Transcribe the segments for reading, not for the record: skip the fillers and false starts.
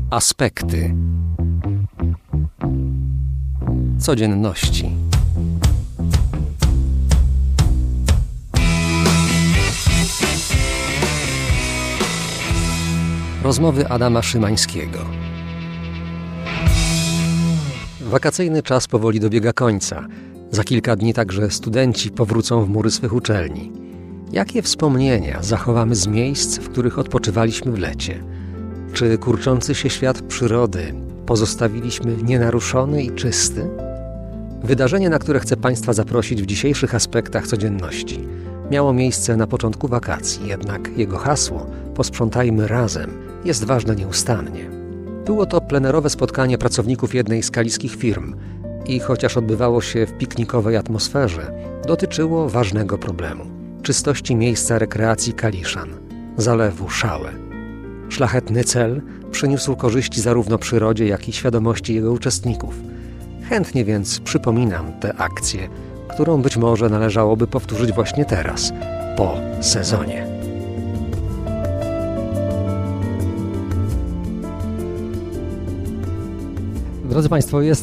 Aspekty codzienności. Rozmowy Adama Szymańskiego. Wakacyjny czas powoli dobiega końca. Za kilka dni także studenci powrócą w mury swych uczelni. Jakie wspomnienia zachowamy z miejsc, w których odpoczywaliśmy w lecie? Czy kurczący się świat przyrody pozostawiliśmy nienaruszony i czysty? Wydarzenie, na które chcę Państwa zaprosić w dzisiejszych aspektach codzienności, miało miejsce na początku wakacji, jednak jego hasło „Posprzątajmy razem” jest ważne nieustannie. Było to plenerowe spotkanie pracowników jednej z kaliskich firm i chociaż odbywało się w piknikowej atmosferze, dotyczyło ważnego problemu – czystości miejsca rekreacji Kaliszan, zalewu Szałę. Szlachetny cel przyniósł korzyści zarówno przyrodzie, jak i świadomości jego uczestników. Chętnie więc przypominam tę akcję, którą być może należałoby powtórzyć właśnie teraz, po sezonie. Drodzy Państwo, jest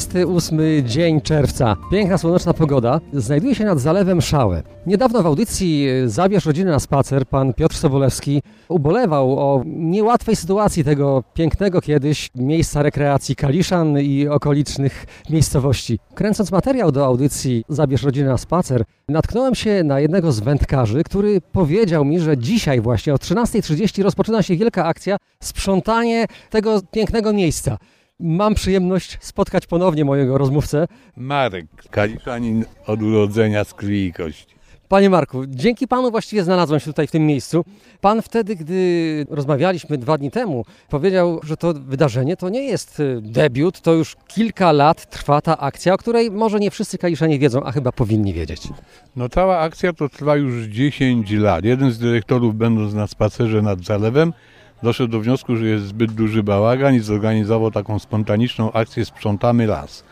28 dzień czerwca. Piękna, słoneczna pogoda. Znajduje się nad zalewem Szałę. Niedawno w audycji Zabierz rodzinę na spacer pan Piotr Sobolewski ubolewał o niełatwej sytuacji tego pięknego kiedyś miejsca rekreacji Kaliszan i okolicznych miejscowości. Kręcąc materiał do audycji Zabierz rodzinę na spacer, natknąłem się na jednego z wędkarzy, który powiedział mi, że dzisiaj właśnie o 13:30 rozpoczyna się wielka akcja sprzątanie tego pięknego miejsca. Mam przyjemność spotkać ponownie mojego rozmówcę. Marek, Kaliszanin od urodzenia z krwi i kości. Panie Marku, dzięki Panu właściwie znalazłem się tutaj w tym miejscu. Pan wtedy, gdy rozmawialiśmy 2 dni temu, powiedział, że to wydarzenie to nie jest debiut, to już kilka lat trwa ta akcja, o której może nie wszyscy Kaliszanie wiedzą, a chyba powinni wiedzieć. No cała akcja to trwa już 10 lat. Jeden z dyrektorów, będąc na spacerze nad zalewem, doszedł do wniosku, że jest zbyt duży bałagan i zorganizował taką spontaniczną akcję Sprzątamy las.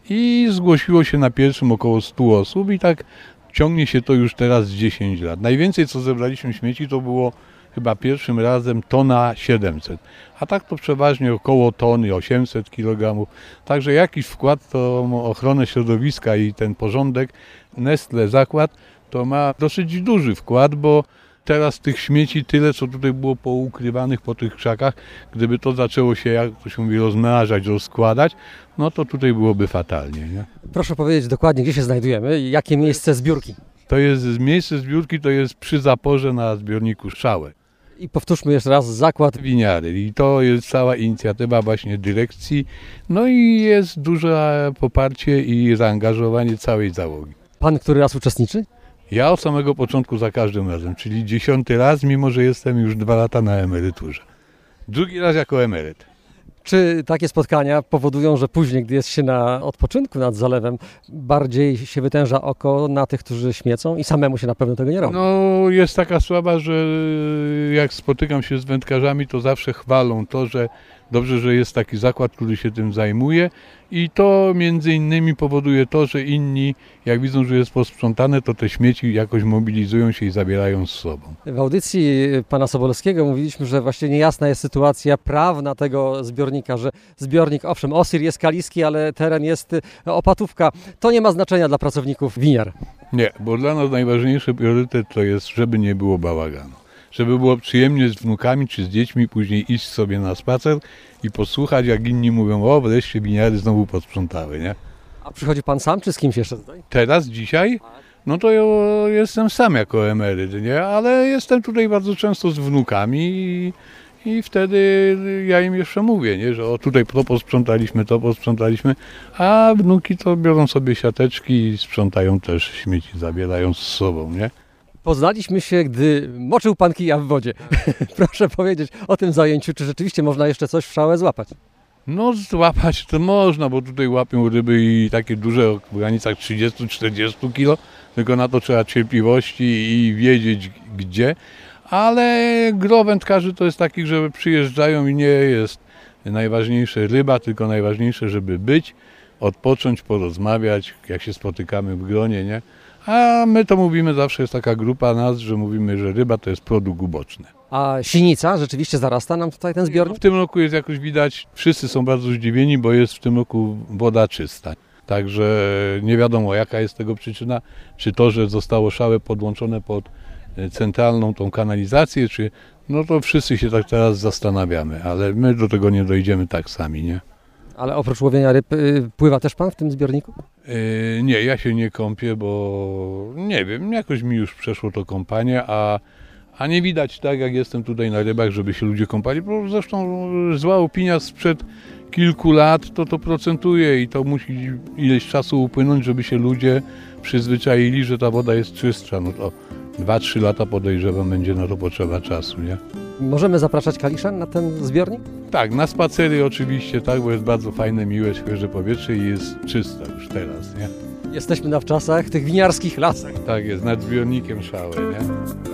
I zgłosiło się na pierwszym około 100 osób i tak ciągnie się to już teraz 10 lat. Najwięcej co zebraliśmy śmieci to było chyba pierwszym razem 1,7 t. A tak to przeważnie około tony, 800 kg. Także jakiś wkład w tą ochronę środowiska i ten porządek Nestle Zakład to ma dosyć duży wkład, bo teraz tych śmieci tyle, co tutaj było poukrywanych po tych krzakach, gdyby to zaczęło się, jak to się mówi, rozmnażać, rozkładać, no to tutaj byłoby fatalnie. Nie? Proszę powiedzieć dokładnie, gdzie się znajdujemy i jakie miejsce zbiórki? To jest miejsce zbiórki, to jest przy zaporze na zbiorniku Szałę. I powtórzmy jeszcze raz, Zakład Winiary. I to jest cała inicjatywa właśnie dyrekcji, no i jest duże poparcie i zaangażowanie całej załogi. Pan który raz uczestniczy? Ja od samego początku za każdym razem, czyli 10. raz, mimo że jestem już 2 lata na emeryturze. Drugi raz jako emeryt. Czy takie spotkania powodują, że później, gdy jest się na odpoczynku nad zalewem, bardziej się wytęża oko na tych, którzy śmiecą i samemu się na pewno tego nie robi? No jest taka sława, że jak spotykam się z wędkarzami, to zawsze chwalą to, że dobrze, że jest taki zakład, który się tym zajmuje i to między innymi powoduje to, że inni, jak widzą, że jest posprzątane, to te śmieci jakoś mobilizują się i zabierają z sobą. W audycji pana Sobolewskiego mówiliśmy, że właśnie niejasna jest sytuacja prawna tego zbiornika, że zbiornik, owszem, Osir jest kaliski, ale teren jest opatówka. To nie ma znaczenia dla pracowników winiar. Nie, bo dla nas najważniejszy priorytet to jest, żeby nie było bałaganu. Żeby było przyjemnie z wnukami czy z dziećmi później iść sobie na spacer i posłuchać, jak inni mówią, o wreszcie winiary znowu posprzątały, nie? A przychodzi pan sam, czy z kimś jeszcze tutaj? Teraz, dzisiaj? No to ja jestem sam jako emeryt, nie? Ale jestem tutaj bardzo często z wnukami i wtedy ja im jeszcze mówię, nie? Że o tutaj to posprzątaliśmy, a wnuki to biorą sobie siateczki i sprzątają też śmieci, zabierają z sobą, nie? Poznaliśmy się, gdy moczył pan kija w wodzie. Proszę powiedzieć o tym zajęciu, czy rzeczywiście można jeszcze coś w Szałę złapać? No złapać to można, bo tutaj łapią ryby i takie duże w granicach 30-40 kg, tylko na to trzeba cierpliwości i wiedzieć gdzie, ale gro wędkarzy to jest takich, że przyjeżdżają i nie jest najważniejsze ryba, tylko najważniejsze, żeby być, odpocząć, porozmawiać, jak się spotykamy w gronie, nie? A my to mówimy, zawsze jest taka grupa nas, że mówimy, że ryba to jest produkt uboczny. A sinica rzeczywiście zarasta nam tutaj ten zbiornik? W tym roku jest jakoś widać, wszyscy są bardzo zdziwieni, bo jest w tym roku woda czysta. Także nie wiadomo, jaka jest tego przyczyna, czy to, że zostało szałe podłączone pod centralną tą kanalizację, czy no to wszyscy się tak teraz zastanawiamy, ale my do tego nie dojdziemy tak sami, nie? Ale oprócz łowienia ryb pływa też pan w tym zbiorniku? Nie, ja się nie kąpię, bo nie wiem, jakoś mi już przeszło to kąpanie, a nie widać tak, jak jestem tutaj na rybach, żeby się ludzie kąpali, bo zresztą zła opinia sprzed kilku lat to procentuje i to musi ileś czasu upłynąć, żeby się ludzie przyzwyczaili, że ta woda jest czystsza. No to 2-3 lata podejrzewam, będzie na to potrzeba czasu, nie? Możemy zapraszać kaliszan na ten zbiornik? Tak, na spacery oczywiście, tak, bo jest bardzo fajne, miłe, świeże powietrze i jest czyste już teraz, nie? Jesteśmy na wczasach tych winiarskich lasach. Tak jest, nad zbiornikiem szałe, nie?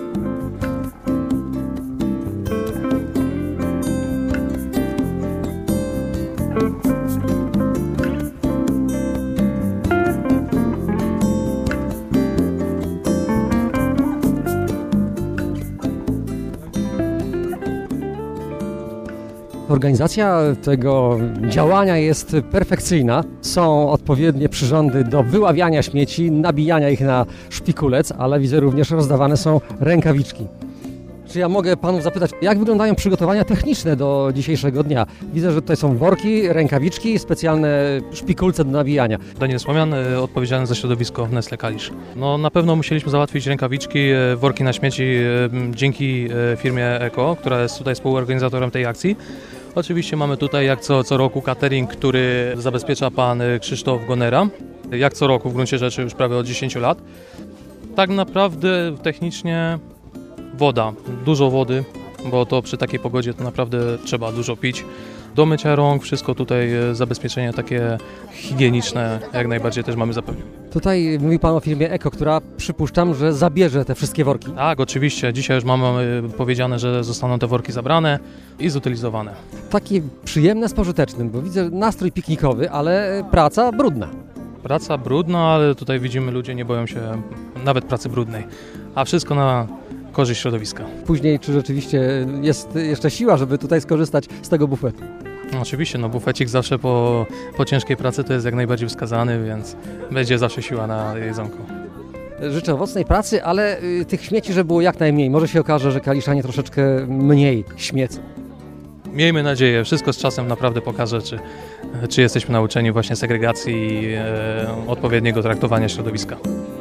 Organizacja tego działania jest perfekcyjna. Są odpowiednie przyrządy do wyławiania śmieci, nabijania ich na szpikulec, ale widzę również rozdawane są rękawiczki. Czy ja mogę panów zapytać, jak wyglądają przygotowania techniczne do dzisiejszego dnia? Widzę, że tutaj są worki, rękawiczki, specjalne szpikulce do nabijania. Daniel Słomian, odpowiedzialny za środowisko w Nestlé Kalisz. No, na pewno musieliśmy załatwić rękawiczki, worki na śmieci dzięki firmie Eko, która jest tutaj współorganizatorem tej akcji. Oczywiście mamy tutaj jak co roku catering, który zabezpiecza pan Krzysztof Gonera. Jak co roku w gruncie rzeczy już prawie od 10 lat. Tak naprawdę technicznie woda, dużo wody, bo to przy takiej pogodzie to naprawdę trzeba dużo pić. Do mycia rąk, wszystko tutaj zabezpieczenia takie higieniczne jak najbardziej też mamy zapewnione. Tutaj mówi pan o firmie Eko, która przypuszczam, że zabierze te wszystkie worki. Tak, oczywiście. Dzisiaj już mamy powiedziane, że zostaną te worki zabrane i zutylizowane. Takie przyjemne z pożytecznym, bo widzę nastrój piknikowy, ale praca brudna. Praca brudna, ale tutaj widzimy, ludzie nie boją się nawet pracy brudnej, a wszystko na korzyść środowiska. Później, czy rzeczywiście jest jeszcze siła, żeby tutaj skorzystać z tego bufetu? No, oczywiście, no bufecik zawsze po ciężkiej pracy to jest jak najbardziej wskazany, więc będzie zawsze siła na jedzonko. Życzę owocnej pracy, ale tych śmieci, żeby było jak najmniej. Może się okaże, że kaliszanie troszeczkę mniej śmiecą. Miejmy nadzieję, wszystko z czasem naprawdę pokaże, czy jesteśmy nauczeni właśnie segregacji i odpowiedniego traktowania środowiska.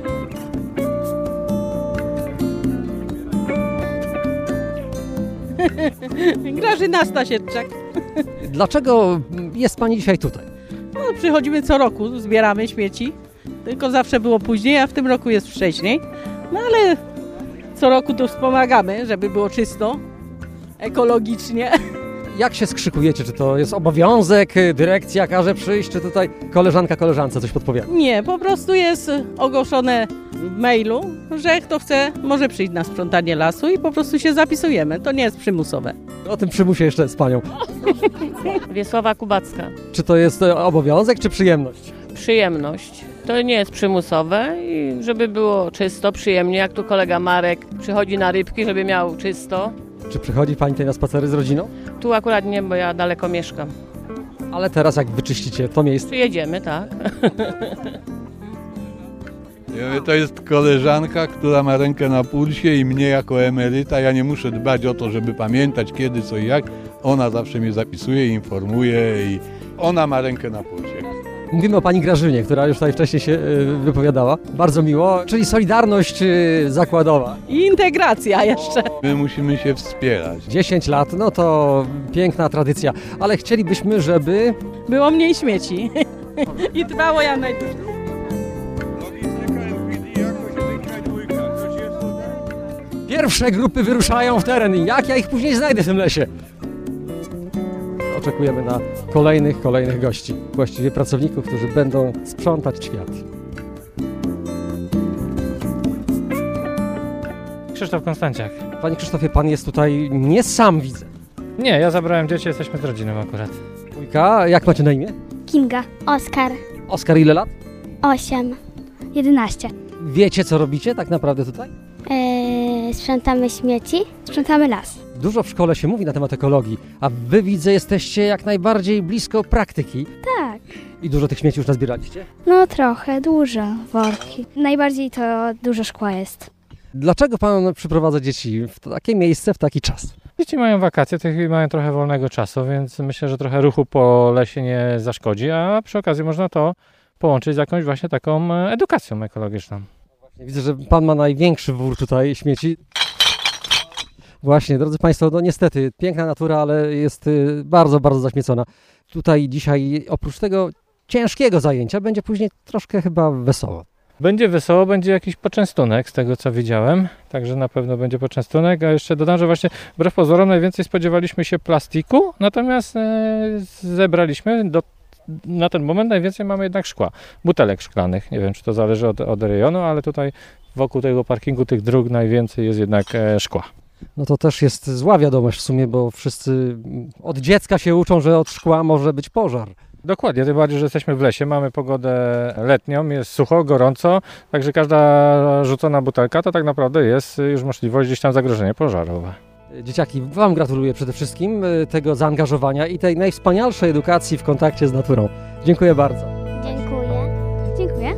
Grażyna Stasieczak. Dlaczego jest pani dzisiaj tutaj? No, przychodzimy co roku, zbieramy śmieci, tylko zawsze było później, a w tym roku jest wcześniej. No ale co roku tu wspomagamy, żeby było czysto, ekologicznie. Jak się skrzykujecie? Czy to jest obowiązek, dyrekcja każe przyjść, czy tutaj koleżanka koleżance coś podpowiada? Nie, po prostu jest ogłoszone w mailu, że kto chce, może przyjść na sprzątanie lasu i po prostu się zapisujemy. To nie jest przymusowe. O tym przymusie jeszcze z panią. Wiesława Kubacka. Czy to jest obowiązek, czy przyjemność? Przyjemność. To nie jest przymusowe i żeby było czysto, przyjemnie, jak tu kolega Marek przychodzi na rybki, żeby miał czysto. Czy przychodzi pani tutaj na spacery z rodziną? Tu akurat nie, bo ja daleko mieszkam. Ale teraz jak wyczyścicie to miejsce? Przyjedziemy, tak. To jest koleżanka, która ma rękę na pulsie i mnie jako emeryta, ja nie muszę dbać o to, żeby pamiętać kiedy, co i jak. Ona zawsze mnie zapisuje, informuje i ona ma rękę na pulsie. Mówimy o pani Grażynie, która już tutaj wcześniej się wypowiadała. Bardzo miło, czyli solidarność zakładowa. I integracja jeszcze. My musimy się wspierać. 10 lat, no to piękna tradycja, ale chcielibyśmy, żeby... Było mniej śmieci. I trwało jak najdłużej. Pierwsze grupy wyruszają w teren. Jak ja ich później znajdę w tym lesie? Oczekujemy na kolejnych gości. Właściwie pracowników, którzy będą sprzątać świat. Krzysztof Konstanciak. Panie Krzysztofie, pan jest tutaj nie sam, widzę. Nie, ja zabrałem dzieci, jesteśmy z rodziną akurat. Wujka, jak macie na imię? Kinga, Oskar, Oskar, ile lat? 8, 11. Wiecie, co robicie tak naprawdę tutaj? Sprzątamy śmieci, sprzątamy las. Dużo w szkole się mówi na temat ekologii, a wy widzę, jesteście jak najbardziej blisko praktyki. Tak. I dużo tych śmieci już nazbieraliście? No trochę, dużo worki. Najbardziej to dużo szkła jest. Dlaczego pan przyprowadza dzieci w takie miejsce, w taki czas? Dzieci mają wakacje, mają trochę wolnego czasu, więc myślę, że trochę ruchu po lesie nie zaszkodzi, a przy okazji można to połączyć z jakąś właśnie taką edukacją ekologiczną. Widzę, że pan ma największy wór tutaj śmieci. Właśnie, drodzy państwo, no niestety, piękna natura, ale jest bardzo, bardzo zaśmiecona. Tutaj dzisiaj oprócz tego ciężkiego zajęcia będzie później troszkę chyba wesoło. Będzie wesoło, będzie jakiś poczęstunek z tego, co widziałem, także na pewno będzie poczęstunek, a jeszcze dodam, że właśnie wbrew pozorom najwięcej spodziewaliśmy się plastiku, natomiast zebraliśmy na ten moment najwięcej mamy jednak szkła, butelek szklanych. Nie wiem, czy to zależy od rejonu, ale tutaj wokół tego parkingu tych dróg najwięcej jest jednak szkła. No to też jest zła wiadomość w sumie, bo wszyscy od dziecka się uczą, że od szkła może być pożar. Dokładnie, tym bardziej, że jesteśmy w lesie, mamy pogodę letnią, jest sucho, gorąco, także każda rzucona butelka to tak naprawdę jest już możliwość gdzieś tam zagrożenia pożarowe. Dzieciaki, wam gratuluję przede wszystkim tego zaangażowania i tej najwspanialszej edukacji w kontakcie z naturą. Dziękuję bardzo. Dziękuję. Dziękuję.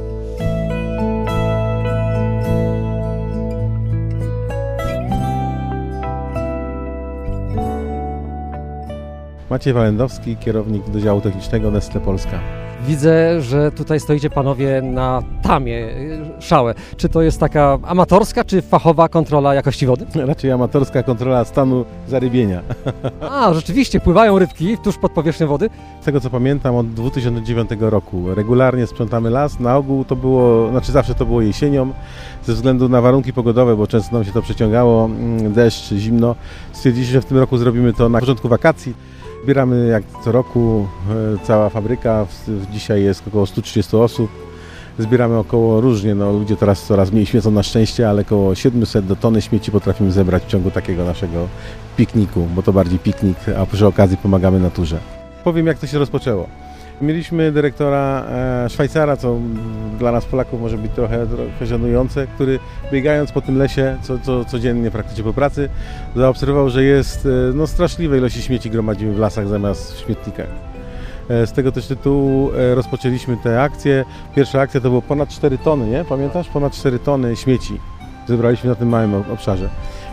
Maciej Walendowski, kierownik do działu technicznego Nestlé Polska. Widzę, że tutaj stoicie panowie na tamie, szałę. Czy to jest taka amatorska, czy fachowa kontrola jakości wody? Raczej amatorska kontrola stanu zarybienia. A, rzeczywiście, pływają rybki tuż pod powierzchnią wody. Z tego co pamiętam, od 2009 roku regularnie sprzątamy las. Na ogół to było, zawsze to było jesienią, ze względu na warunki pogodowe, bo często nam się to przeciągało, deszcz, zimno. Stwierdziliśmy, że w tym roku zrobimy to na początku wakacji. Zbieramy jak co roku, cała fabryka, dzisiaj jest około 130 osób. Zbieramy około różnie, ludzie teraz coraz mniej śmiecą na szczęście, ale około 700 do tony śmieci potrafimy zebrać w ciągu takiego naszego pikniku, bo to bardziej piknik, a przy okazji pomagamy naturze. Powiem, jak to się rozpoczęło. Mieliśmy dyrektora Szwajcara, co dla nas Polaków może być trochę żenujące, który biegając po tym lesie codziennie praktycznie po pracy zaobserwował, że jest straszliwej ilości śmieci gromadzimy w lasach zamiast w śmietnikach. Z tego też tytułu rozpoczęliśmy tę akcję. Pierwsza akcja to było ponad 4 tony, nie? Pamiętasz? Ponad 4 tony śmieci zebraliśmy na tym małym obszarze.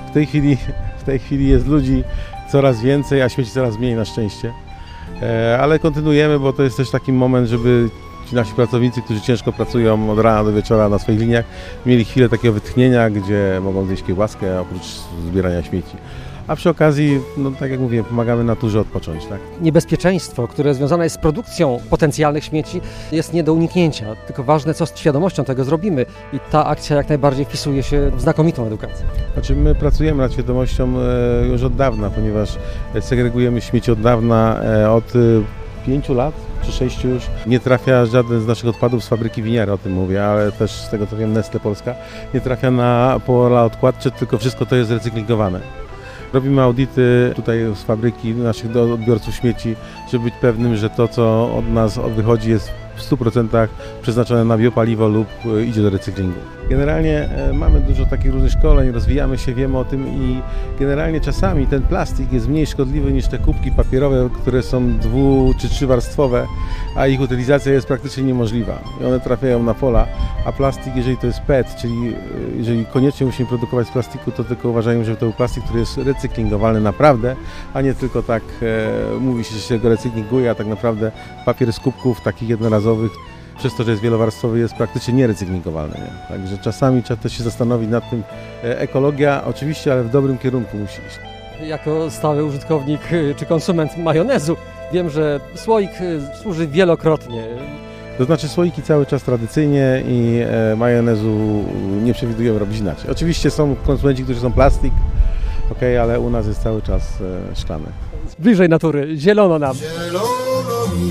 W tej chwili jest ludzi coraz więcej, a śmieci coraz mniej na szczęście. Ale kontynuujemy, bo to jest też taki moment, żeby ci nasi pracownicy, którzy ciężko pracują od rana do wieczora na swoich liniach, mieli chwilę takiego wytchnienia, gdzie mogą zjeść kiełbaskę oprócz zbierania śmieci. A przy okazji, tak jak mówię, pomagamy naturze odpocząć. Tak? Niebezpieczeństwo, które związane jest z produkcją potencjalnych śmieci, jest nie do uniknięcia. Tylko ważne, co z świadomością tego zrobimy. I ta akcja jak najbardziej wpisuje się w znakomitą edukację. My pracujemy nad świadomością już od dawna, ponieważ segregujemy śmieci od dawna, od 5 lat czy 6 już. Nie trafia żaden z naszych odpadów z fabryki winiary, o tym mówię, ale też z tego co wiem Nestlé Polska, nie trafia na pola odkładcze, tylko wszystko to jest recyklingowane. Robimy audyty tutaj z fabryki naszych odbiorców śmieci, żeby być pewnym, że to co od nas wychodzi jest w 100% przeznaczone na biopaliwo lub idzie do recyklingu. Generalnie mamy dużo takich różnych szkoleń, rozwijamy się, wiemy o tym i generalnie czasami ten plastik jest mniej szkodliwy niż te kubki papierowe, które są 2- czy 3-warstwowe, a ich utylizacja jest praktycznie niemożliwa i one trafiają na pola, a plastik, jeżeli to jest PET, czyli jeżeli koniecznie musimy produkować z plastiku, to tylko uważajmy, że to był plastik, który jest recyklingowalny naprawdę, a nie tylko tak mówi się go recyklinguje, a tak naprawdę papier z kubków takich jednorazowych, przez to, że jest wielowarstwowy, jest praktycznie nierecyklingowalny. Nie? Także czasami trzeba też się zastanowić nad tym. Ekologia oczywiście, ale w dobrym kierunku musi iść. Jako stały użytkownik czy konsument majonezu wiem, że słoik służy wielokrotnie. To znaczy słoiki cały czas tradycyjnie i majonezu nie przewidujemy robić inaczej. Oczywiście są konsumenci, którzy są plastik, ale u nas jest cały czas szklany. Bliżej natury, zielono nam. Zielono mi,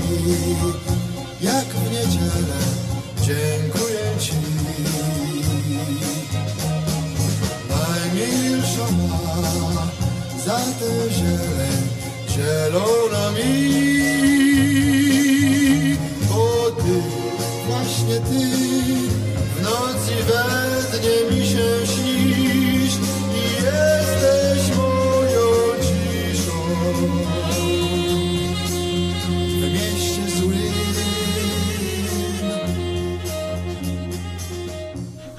jak w niedzielę, dziękuję Ci. Najmilsza ma za tę zieleń, zielona mi. Bo Ty, właśnie Ty, w nocy we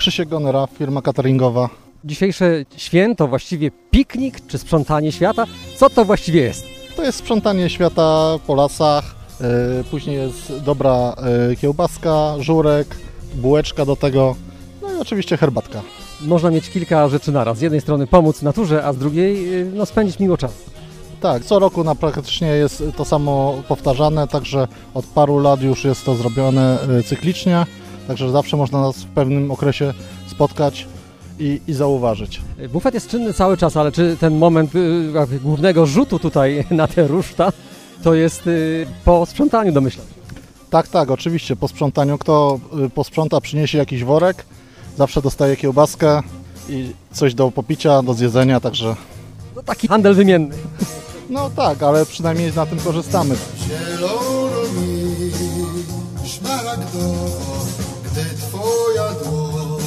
Krzysiek Gonera, firma cateringowa. Dzisiejsze święto, właściwie piknik czy sprzątanie świata, co to właściwie jest? To jest sprzątanie świata po lasach, później jest dobra kiełbaska, żurek, bułeczka do tego, no i oczywiście herbatka. Można mieć kilka rzeczy naraz. Z jednej strony pomóc naturze, a z drugiej spędzić miło czas. Tak, co roku praktycznie jest to samo powtarzane, także od paru lat już jest to zrobione cyklicznie, także zawsze można nas w pewnym okresie spotkać i zauważyć. Bufet jest czynny cały czas, ale czy ten moment głównego rzutu tutaj na tę ruszta to jest po sprzątaniu, domyślam? Tak, oczywiście, po sprzątaniu. Kto posprząta, przyniesie jakiś worek, zawsze dostaje kiełbaskę i coś do popicia, do zjedzenia, także... To taki handel wymienny. No tak, ale przynajmniej na tym korzystamy. Zielono mi szmaragdowo, gdy twoja dłoń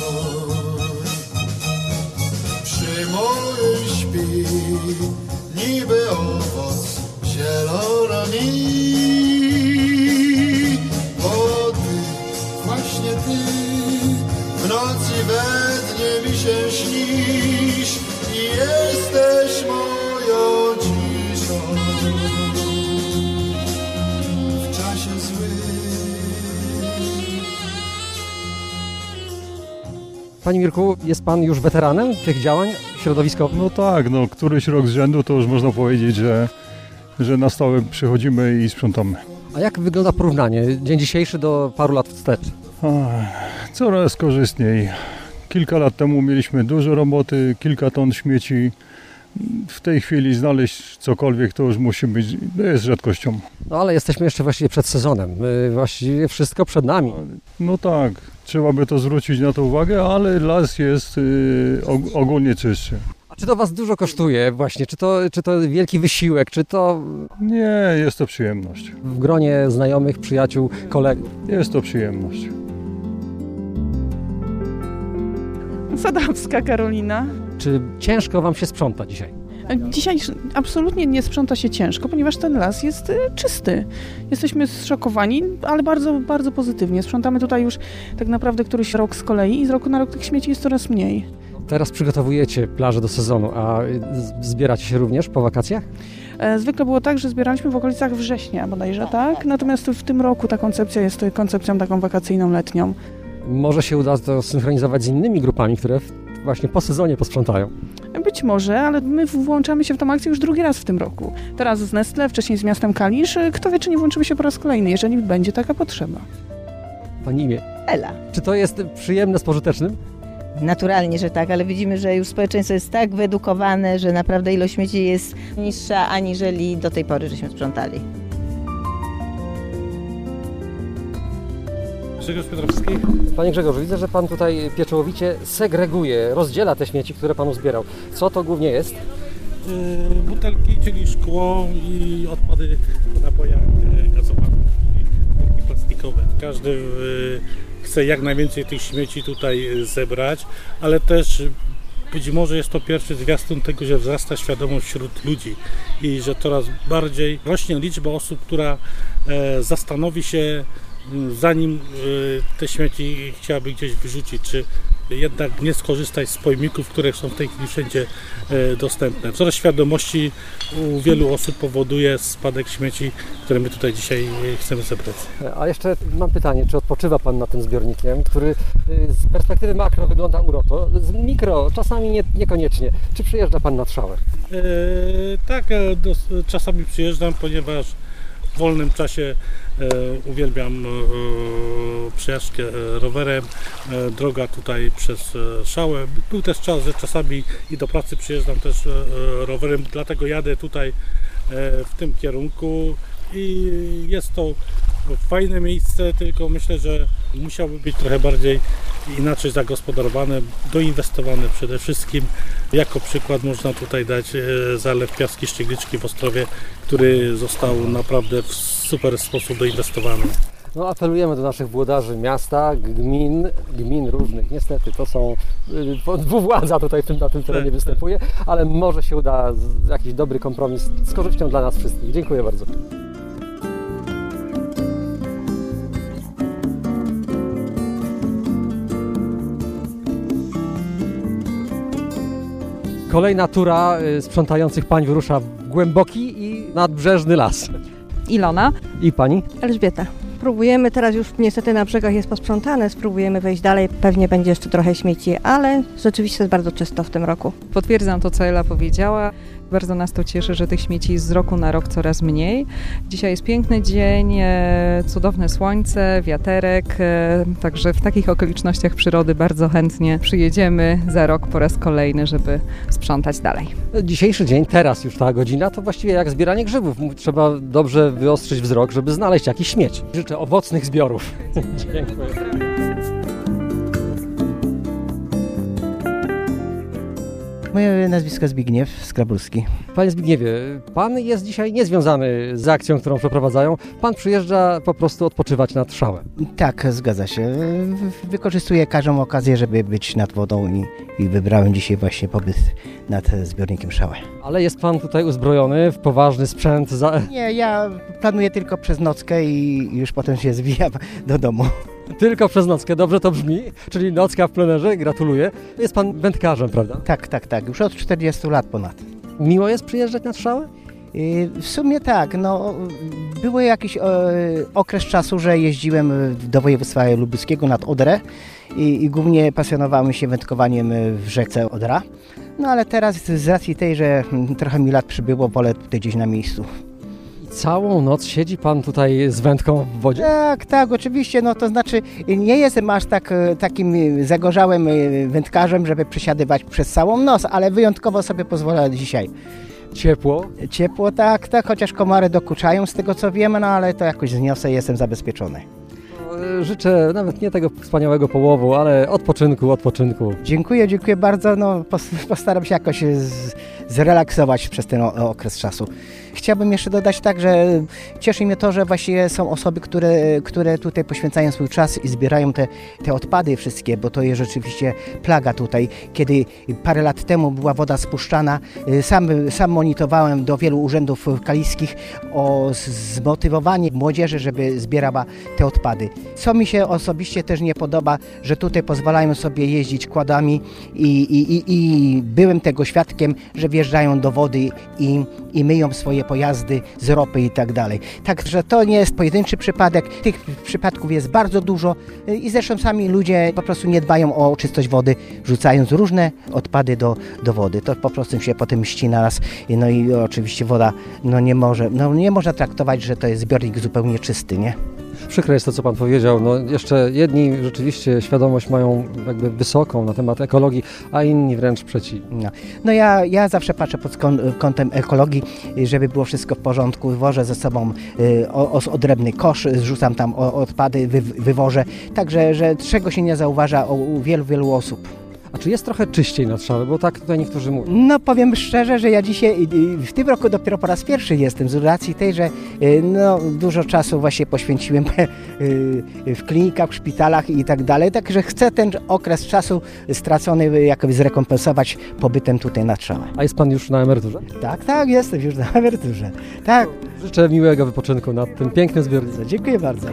przy mojej śpi, niby owoc zielona mi. Bo ty, właśnie ty, w nocy we dnie mi się śnisz i jesteś moją ciszą w czasie złym. Panie Mirku, jest Pan już weteranem tych działań środowiskowych? No tak, któryś rok z rzędu to już można powiedzieć, że na stałe przychodzimy i sprzątamy. A jak wygląda porównanie dzień dzisiejszy do paru lat wstecz? Coraz korzystniej. Kilka lat temu mieliśmy dużo roboty, kilka ton śmieci. W tej chwili znaleźć cokolwiek to już musi być, jest rzadkością. No ale jesteśmy jeszcze właściwie przed sezonem, właściwie wszystko przed nami. No tak, trzeba by to zwrócić na to uwagę, ale las jest ogólnie czystszy. A czy to Was dużo kosztuje właśnie? Czy to wielki wysiłek, czy to... Nie, jest to przyjemność. W gronie znajomych, przyjaciół, kolegów? Jest to przyjemność. Sadawska Karolina. Czy ciężko Wam się sprząta dzisiaj? Dzisiaj absolutnie nie sprząta się ciężko, ponieważ ten las jest czysty. Jesteśmy zszokowani, ale bardzo, bardzo pozytywnie. Sprzątamy tutaj już tak naprawdę któryś rok z kolei i z roku na rok tych śmieci jest coraz mniej. Teraz przygotowujecie plażę do sezonu, a zbieracie się również po wakacjach? Zwykle było tak, że zbieraliśmy w okolicach września bodajże, tak? Natomiast w tym roku ta koncepcja jest koncepcją taką wakacyjną, letnią. Może się uda to synchronizować z innymi grupami, które właśnie po sezonie posprzątają. Być może, ale my włączamy się w tą akcję już drugi raz w tym roku. Teraz z Nestle, wcześniej z miastem Kalisz. Kto wie, czy nie włączymy się po raz kolejny, jeżeli będzie taka potrzeba. Pani imię? Ela. Czy to jest przyjemne z pożytecznym? Naturalnie, że tak, ale widzimy, że już społeczeństwo jest tak wyedukowane, że naprawdę ilość śmieci jest niższa, aniżeli do tej pory, żeśmy sprzątali. Grzegorz Piotrowski. Panie Grzegorzu, widzę, że Pan tutaj pieczołowicie segreguje, rozdziela te śmieci, które Pan uzbierał. Co to głównie jest? Butelki, czyli szkło i odpady po napojach gazowanych, czyli butelki plastikowe. Każdy chce jak najwięcej tych śmieci tutaj zebrać, ale też być może jest to pierwszy zwiastun tego, że wzrasta świadomość wśród ludzi i że coraz bardziej rośnie liczba osób, która zastanowi się, zanim te śmieci chciałaby gdzieś wyrzucić, czy jednak nie skorzystać z pojemników, które są w tej chwili wszędzie dostępne. Wzrost świadomości u wielu osób powoduje spadek śmieci, które my tutaj dzisiaj chcemy zebrać. A jeszcze mam pytanie, czy odpoczywa Pan nad tym zbiornikiem, który z perspektywy makro wygląda uroczo, z mikro czasami niekoniecznie. Czy przyjeżdża Pan na trzałę? Tak, czasami przyjeżdżam, ponieważ w wolnym czasie uwielbiam przejażdżkę rowerem, droga tutaj przez Szałę. Był też czas, że czasami i do pracy przyjeżdżam też rowerem, dlatego jadę tutaj w tym kierunku i jest to fajne miejsce, tylko myślę, że musiałoby być trochę bardziej inaczej zagospodarowane, doinwestowane przede wszystkim. Jako przykład można tutaj dać zalew Piaski Szczegliczki w Ostrowie, który został naprawdę w super sposób doinwestowany. No, apelujemy do naszych włodarzy miasta, gmin różnych. Niestety to są dwuwładza tutaj na tym terenie występuje, ale może się uda jakiś dobry kompromis z korzyścią dla nas wszystkich. Dziękuję bardzo. Kolejna tura sprzątających pań wyrusza w głęboki i nadbrzeżny las. Ilona. I pani? Elżbieta. Próbujemy, teraz już niestety na brzegach jest posprzątane, spróbujemy wejść dalej, pewnie będzie jeszcze trochę śmieci, ale rzeczywiście jest bardzo czysto w tym roku. Potwierdzam to, co Ela powiedziała. Bardzo nas to cieszy, że tych śmieci z roku na rok coraz mniej. Dzisiaj jest piękny dzień, cudowne słońce, wiaterek, także w takich okolicznościach przyrody bardzo chętnie przyjedziemy za rok po raz kolejny, żeby sprzątać dalej. Dzisiejszy dzień, teraz już ta godzina, to właściwie jak zbieranie grzybów. Trzeba dobrze wyostrzyć wzrok, żeby znaleźć jakiś śmieć. Życzę owocnych zbiorów. Dziękuję. Moje nazwisko Zbigniew Skrabulski. Panie Zbigniewie, pan jest dzisiaj niezwiązany z akcją, którą przeprowadzają. Pan przyjeżdża po prostu odpoczywać nad Trzałem. Tak, zgadza się. Wykorzystuję każdą okazję, żeby być nad wodą i wybrałem dzisiaj właśnie pobyt nad zbiornikiem Szałę. Ale jest pan tutaj uzbrojony w poważny sprzęt? Nie, ja planuję tylko przez nockę i już potem się zwijam do domu. Tylko przez nockę, dobrze to brzmi, czyli nocka w plenerze, gratuluję. Jest pan wędkarzem, prawda? Tak, już od 40 lat ponad. Miło jest przyjeżdżać na Trzałę? W sumie tak, no był jakiś okres czasu, że jeździłem do województwa lubuskiego nad Odrę i głównie pasjonowałem się wędkowaniem w rzece Odra. No ale teraz z racji tej, że trochę mi lat przybyło, wolę tutaj gdzieś na miejscu. Całą noc siedzi pan tutaj z wędką w wodzie? Tak, oczywiście, no to znaczy nie jestem aż takim zagorzałym wędkarzem, żeby przesiadywać przez całą noc, ale wyjątkowo sobie pozwolę dzisiaj. Ciepło? Ciepło, tak, chociaż komary dokuczają z tego co wiemy, no ale to jakoś zniosę i jestem zabezpieczony. Życzę nawet nie tego wspaniałego połowu, ale odpoczynku. Dziękuję bardzo, no postaram się jakoś zrelaksować przez ten okres czasu. Chciałbym jeszcze dodać tak, że cieszy mnie to, że właśnie są osoby, które tutaj poświęcają swój czas i zbierają te odpady wszystkie, bo to jest rzeczywiście plaga tutaj. Kiedy parę lat temu była woda spuszczana, sam monitorowałem do wielu urzędów kaliskich o zmotywowanie młodzieży, żeby zbierała te odpady. Co mi się osobiście też nie podoba, że tutaj pozwalają sobie jeździć quadami i byłem tego świadkiem, że wjeżdżają do wody i myją swoje pojazdy z ropy i tak dalej. Także to nie jest pojedynczy przypadek, tych przypadków jest bardzo dużo i zresztą sami ludzie po prostu nie dbają o czystość wody, rzucając różne odpady do wody. To po prostu się potem ścina nas, no i oczywiście woda nie można traktować, że to jest zbiornik zupełnie czysty, nie? Przykre jest to, co pan powiedział. No, jeszcze jedni rzeczywiście świadomość mają jakby wysoką na temat ekologii, a inni wręcz przeciw. No ja zawsze patrzę pod kątem ekologii, żeby było wszystko w porządku. Wożę ze sobą odrębny kosz, zrzucam tam odpady, wywożę. Także, że czego się nie zauważa u wielu osób. A czy jest trochę czyściej na Trzałę? Bo tak tutaj niektórzy mówią. No powiem szczerze, że ja dzisiaj w tym roku dopiero po raz pierwszy jestem z racji tej, że dużo czasu właśnie poświęciłem w klinikach, w szpitalach i tak dalej. Także chcę ten okres czasu stracony jakoś zrekompensować pobytem tutaj na Trzałę. A jest pan już na emeryturze? Tak, jestem już na emeryturze. Tak. Życzę miłego wypoczynku nad tym pięknym zbiornikiem. Dziękuję bardzo.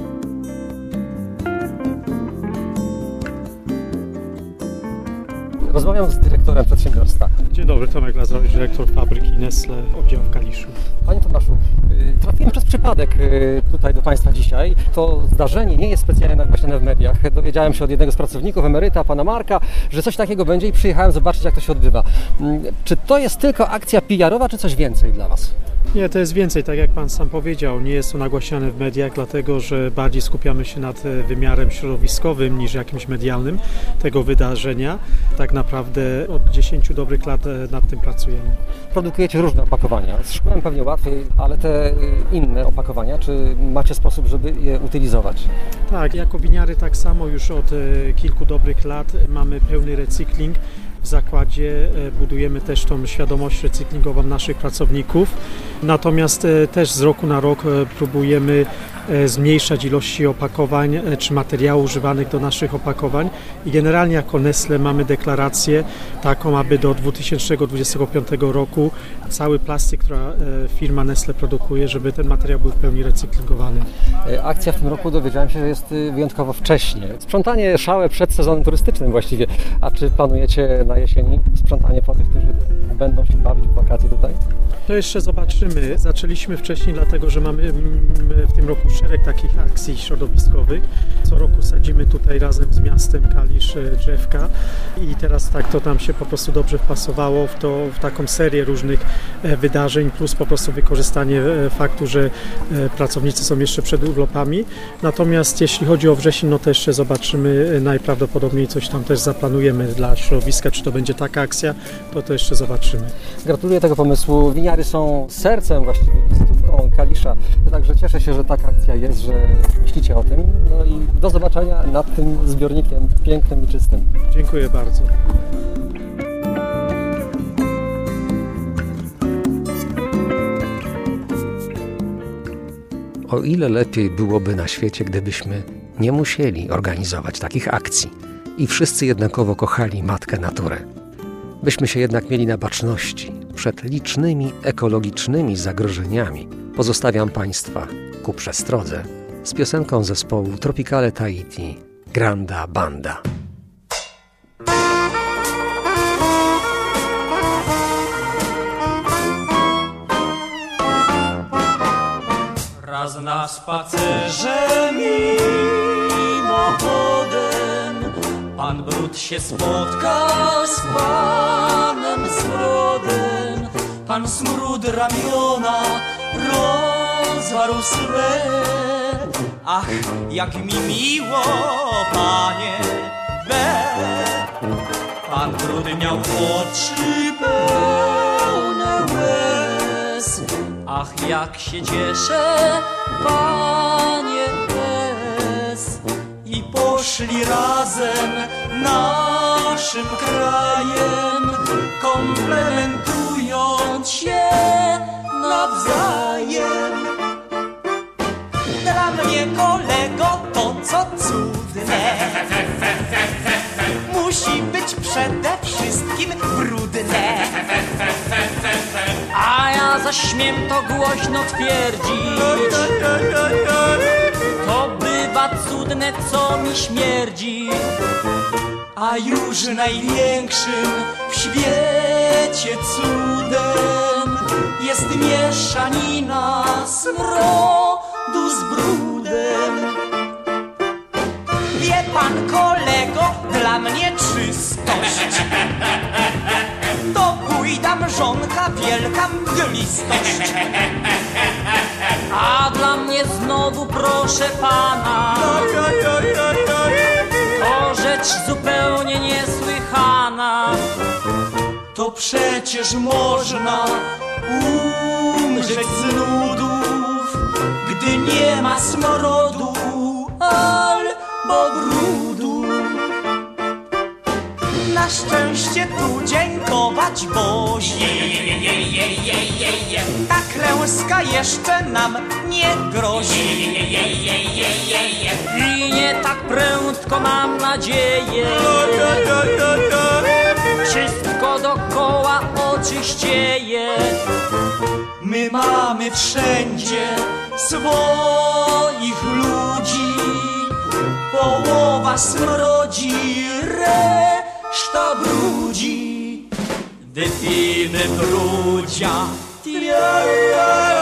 Rozmawiam z dyrektorem przedsiębiorstwa. Dzień dobry, Tomek Lazarowicz, dyrektor fabryki Nestle, oddział w Kaliszu. Panie Tomaszu, trafiłem przez przypadek tutaj do Państwa dzisiaj. To zdarzenie nie jest specjalnie nagłaśniane w mediach. Dowiedziałem się od jednego z pracowników, emeryta, pana Marka, że coś takiego będzie i przyjechałem zobaczyć, jak to się odbywa. Czy to jest tylko akcja PR-owa, czy coś więcej dla Was? Nie, to jest więcej, tak jak Pan sam powiedział, nie jest to nagłaśniane w mediach, dlatego że bardziej skupiamy się nad wymiarem środowiskowym niż jakimś medialnym tego wydarzenia. Tak naprawdę od 10 dobrych lat nad tym pracujemy. Produkujecie różne opakowania. Z szkłem pewnie łatwiej, ale te inne opakowania, czy macie sposób, żeby je utylizować? Tak, jako winiary tak samo już od kilku dobrych lat mamy pełny recykling. W zakładzie budujemy też tą świadomość recyklingową naszych pracowników. Natomiast też z roku na rok próbujemy zmniejszać ilości opakowań czy materiałów używanych do naszych opakowań i generalnie jako Nestle mamy deklarację taką, aby do 2025 roku cały plastik, który firma Nestle produkuje, żeby ten materiał był w pełni recyklingowany. Akcja w tym roku, dowiedziałem się, że jest wyjątkowo wcześnie. Sprzątanie szałe przed sezonem turystycznym właściwie. A czy planujecie na jesieni sprzątanie po tych, którzy będą się bawić w wakacje tutaj? To jeszcze zobaczymy. Zaczęliśmy wcześniej, dlatego że mamy w tym roku szereg takich akcji środowiskowych. Co roku sadzimy tutaj razem z miastem Kalisz drzewka i teraz tak to nam się po prostu dobrze wpasowało w taką serię różnych wydarzeń, plus po prostu wykorzystanie faktu, że pracownicy są jeszcze przed urlopami. Natomiast jeśli chodzi o wrzesień, no to jeszcze zobaczymy, najprawdopodobniej coś tam też zaplanujemy dla środowiska. Czy to będzie taka akcja, to jeszcze zobaczymy. Gratuluję tego pomysłu. Winiary są sercem, właściwie wizytówką Kalisza, także cieszę się, że taka akcja jest, że myślicie o tym. No i do zobaczenia nad tym zbiornikiem pięknym i czystym. Dziękuję bardzo. O ile lepiej byłoby na świecie, gdybyśmy nie musieli organizować takich akcji i wszyscy jednakowo kochali Matkę Naturę. Byśmy się jednak mieli na baczności przed licznymi ekologicznymi zagrożeniami. Pozostawiam Państwa ku przestrodze z piosenką zespołu Tropicale Tahiti Granda Banda. Raz na spacerze mimochodem Pan Brud się spotkał z Panem Smrodem. Pan Smród ramiona rozwarł swe. Ach, jak mi miło, Panie B. Pan Brud miał oczy pełne łez. Ach, jak się cieszę, Panie S. I poszli razem naszym krajem, komplementując się nawzajem. Dla mnie, kolego, to co cudne musi być przede wszystkim brudne. A ja zaś śmiem to głośno twierdzić, to bywa cudne, co mi śmierdzi. A już największym w świecie cudem jest mieszanina smrodu z brudem. Wie pan, kolego, dla mnie czystość to bójda mrzonka, wielka mglistość. A dla mnie znowu, proszę pana, to rzecz zupełnie niesłychana. To przecież można umrzeć z nudów, gdy nie ma smrodu albo brudu. Na szczęście tu dziękować Bozi, ta klęska jeszcze nam nie grozi. I nie tak prędko, mam nadzieję, wszystko dokoła oczyścieje. My mamy wszędzie swoich ludzi, połowa smrodzi, reszta brudzi. Wypijmy brudzia,